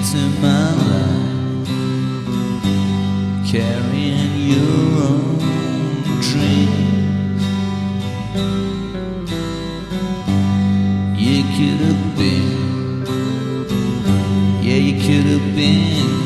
into my life, carrying your own dreams. You could have been, yeah, you could have been